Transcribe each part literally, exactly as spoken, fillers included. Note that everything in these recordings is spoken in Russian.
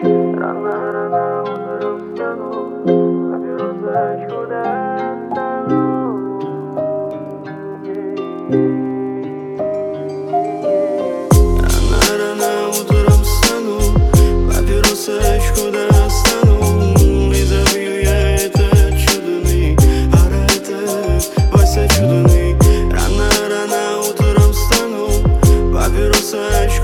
Рано-рано утром встану, поберу тачку, достану. Рано-рано утром встану, поберу тачку, достану. И забью я этот чудный, ара этот Вася чудный. Рано-рано утром встану, поберу тачку,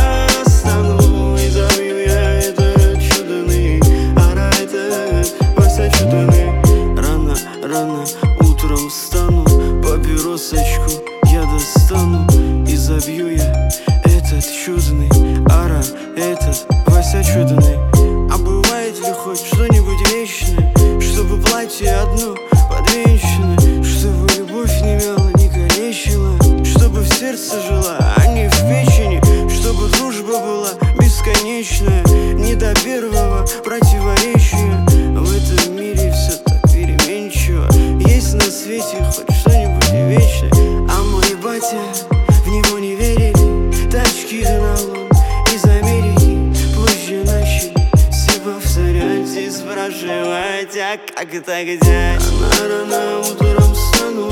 достану. И забью я этот чудный, ара этот Вася чудный. Рано-рано утром встану, папиросочку я достану. И забью я этот чудный, ара этот Вася чудный. А бывает ли хоть что-нибудь вечное, чтобы платье одно подвенчано, чтобы любовь не мяла, не калечила, чтобы в сердце жила, а не в печени, чтобы дружба была бесконечная, не до первого противоречия. В этом мире все так переменчиво, есть на свете хоть что-нибудь вечное. А мой батя, в него не верили, тачки до налог из Америки позже начали все повторять и спрашивать, а как это где? Рано-рано утром встану,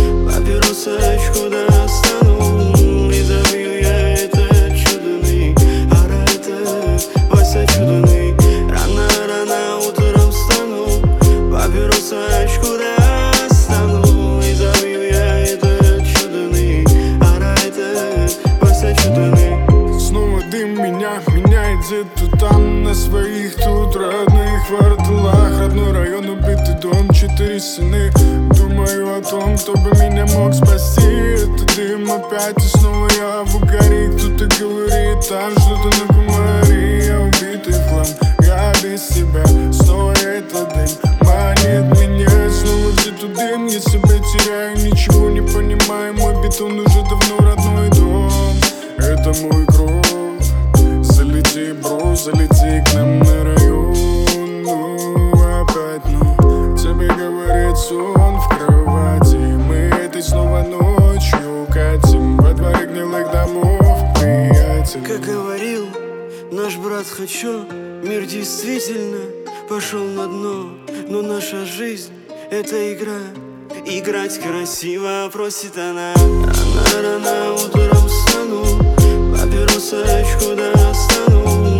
папиросочку достану. И забью я этот чудный, ара этот Вася чудный. Рано-рано утром встану, папиросочку достану. И забью я этот чудный, ара этот Вася чудный. Снова дым меня меняет где-то там, на своих тут родных кварталах. Родной район, убитый дом, четыре стены. Думаю о том, кто бы меня мог спасти. Это дым опять, и снова я в угаре. Кто-то говорит, там что-то на комаре. Я убитый в хлам, я без тебя. Снова этот дым манит меня. Снова где-то дым, я себя теряю, ничего не понимаю. Мой бетон уже давно родной дом. Это мой кровь. Залети, бро, залети к нам на район. Ну, опять, ну, тебе говорит сон в кровати. Мы этой снова ночью катим во дворе гнилых домов, приятель. Как говорил наш брат Хочу, мир действительно пошел на дно. Но наша жизнь — это игра, играть красиво просит она. Рано-рано утром встану, папиросочку достану.